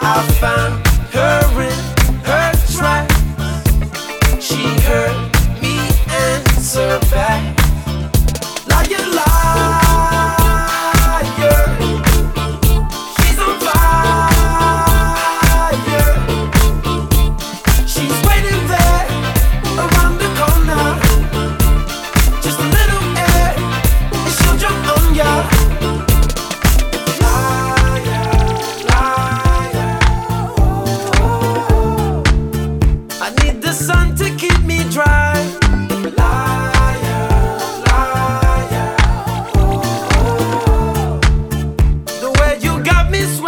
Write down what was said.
I found her in her tracks. She heard me answer back. Liar, liar, she's on fire. She's waiting there around the corner. Just a little air and she'll jump on ya. I need the sun to keep me dry. Liar, liar. The way you got me sweating.